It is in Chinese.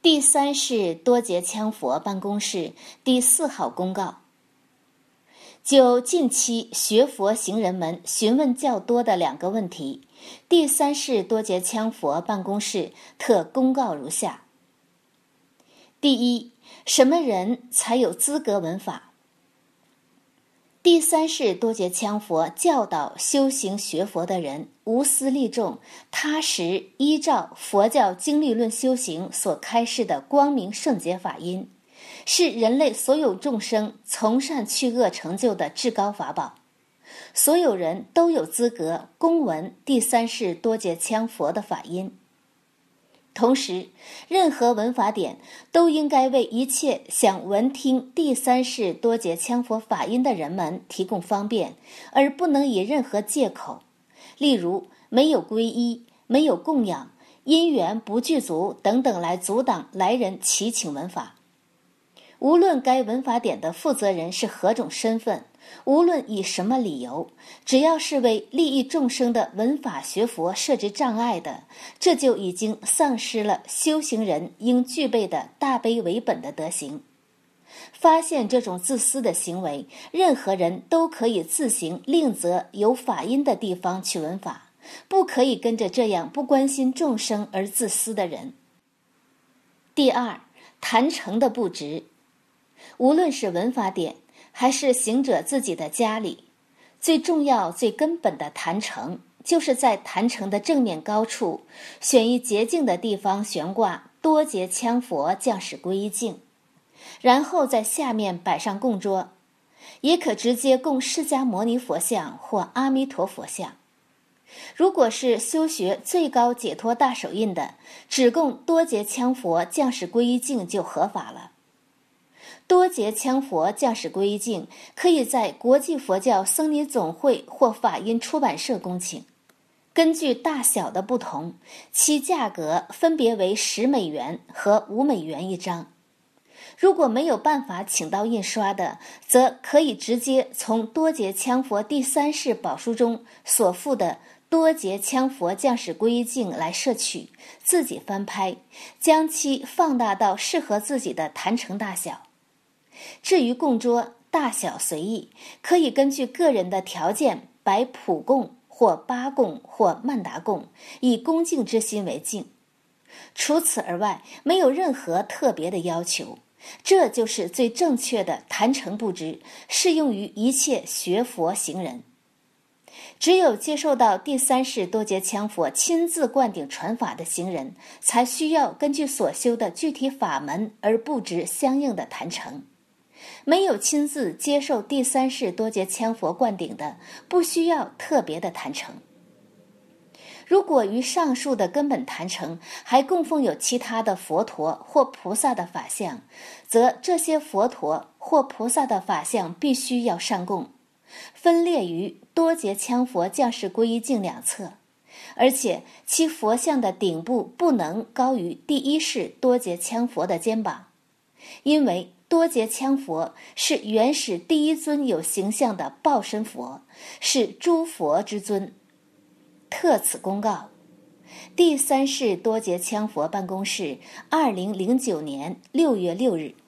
第三世多杰羌佛办公室第4号公告：就近期学佛行人们询问较多的2个问题，第三世多杰羌佛办公室特公告如下：第一，什么人才有资格闻法？第三世多杰羌佛教导修行学佛的人无私利众，踏实依照佛教经律论修行所开示的光明圣洁法音，是人类所有众生从善去恶成就的至高法宝。所有人都有资格恭闻第三世多杰羌佛的法音。同时，任何闻法点都应该为一切想闻听第三世多杰羌佛法音的人们提供方便，而不能以任何借口，例如没有皈依、没有供养、因缘不具足等等来阻挡来人祈请闻法。无论该闻法点的负责人是何种身份，无论以什么理由，只要是为利益众生的闻法学佛设置障碍的，这就已经丧失了修行人应具备的大悲为本的德行。发现这种自私的行为，任何人都可以自行另择有法音的地方去闻法，不可以跟着这样不关心众生而自私的人。第二，坛城的布置。无论是闻法点还是行者自己的家里，最重要最根本的坛城，就是在坛城的正面高处选一洁净的地方悬挂多杰羌佛降世皈依镜，然后在下面摆上供桌，也可直接供释迦牟尼佛像或阿弥陀佛像。如果是修学最高解脱大手印的，只供多杰羌佛降世皈依镜就合法了。多杰羌佛降世皈依镜可以在国际佛教僧尼总会或法音出版社供请，根据大小的不同，其价格分别为$10和$5一张。如果没有办法请到印刷的，则可以直接从多杰羌佛第三世宝书中所附的多杰羌佛降世皈依镜来摄取，自己翻拍，将其放大到适合自己的坛城大小。至于供桌大小随意，可以根据个人的条件摆普供或八供或曼达供，以恭敬之心为敬。除此而外，没有任何特别的要求。这就是最正确的坛城布置，适用于一切学佛行人。只有接受到第三世多杰羌佛亲自灌顶传法的行人，才需要根据所修的具体法门而布置相应的坛城。没有亲自接受第三世多杰羌佛灌顶的，不需要特别的坛城。如果于上述的根本坛城还供奉有其他的佛陀或菩萨的法像，则这些佛陀或菩萨的法像必须要上供，分列于多杰羌佛降世皈依镜两侧，而且其佛像的顶部不能高于第一世多杰羌佛的肩膀，因为多杰羌佛是原始第一尊有形象的报身佛，是诸佛之尊。特此公告。第三世多杰羌佛办公室2009年6月6日。